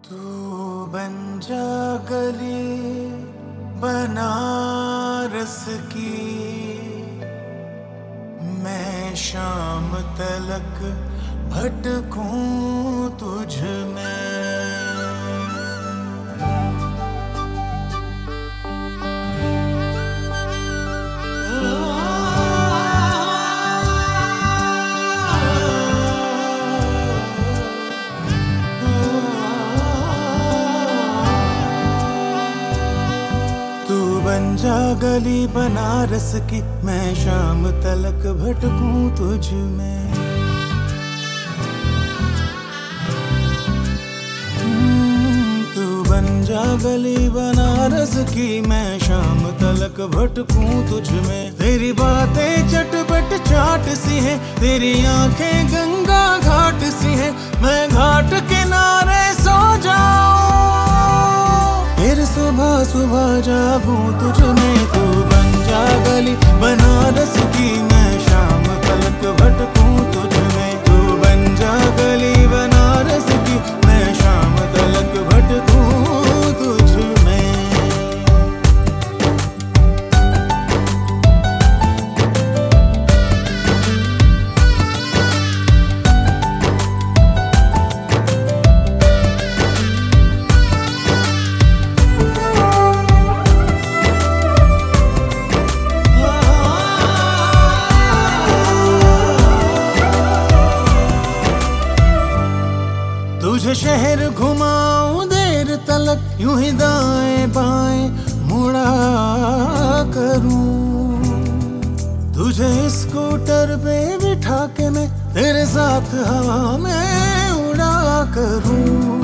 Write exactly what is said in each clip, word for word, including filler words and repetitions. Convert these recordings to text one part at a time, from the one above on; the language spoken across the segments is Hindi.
तू बन जा गली बनारस की, मैं शाम तलक भटकूं तुझ में। बन जा गली बनारस की, मैं शाम तलक भटकूं तुझ में। तू बन जा गली बनारस की, मैं शाम तलक भटकूं तुझ में। तेरी बातें चटपट चाट सी है, तेरी आंखें गंगा घाट सी है, मैं घाट किनारे सो जाऊं, फिर सुबह सुबह जागूं तुझ में। तू बन जा गली बनारस की, मैं शाम तलक भटकूं तुझ में। तू बन जा गली बनारस की, मैं शाम तलक भटकूं तुझ में। तुझे शहर घुमाऊं देर तलक, यूं ही दाएं बाएं मुड़ा करूं। तुझे स्कूटर पे बिठा के मैं तेरे साथ हवा में उड़ा करूं।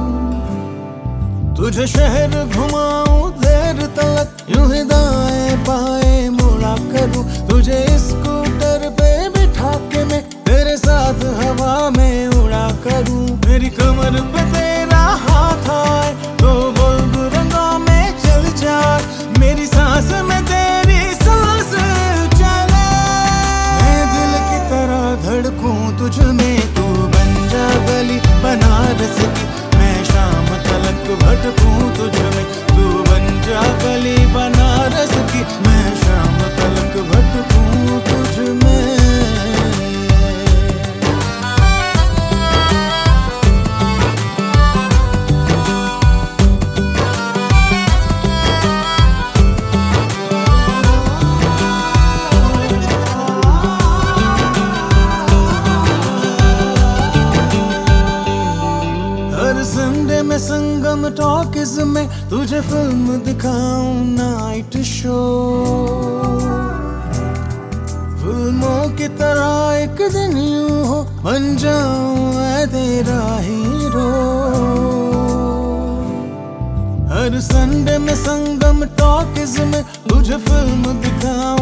तुझे शहर घुमाऊं देर तलक, यूं ही दाएं बाएं मुड़ा करूं। तुझे स्कूटर पे बिठा के मैं तेरे साथ हवा में उड़ा करूं। मेरी कमर पे तेरा हाथ आए तो बुल्ब रंगों में चल जाए, मेरी सांस में तेरी सांस चले, मैं दिल की तरह धड़कूं तुझ में। तू बन जा गली बनारस की, मैं शाम तलक भटकूं तुझ में। तू बन जा गली बनारस की, मैं शाम तलक भटकूं तुझ में। संडे में संगम टॉकीज में तुझे फिल्म दिखाऊं नाइट शो। फिल्मों की तरह एक दिन यूं हो बन जाऊं मैं तेरा हीरो। हर संडे में संगम टॉकीज में तुझे फिल्म दिखाऊं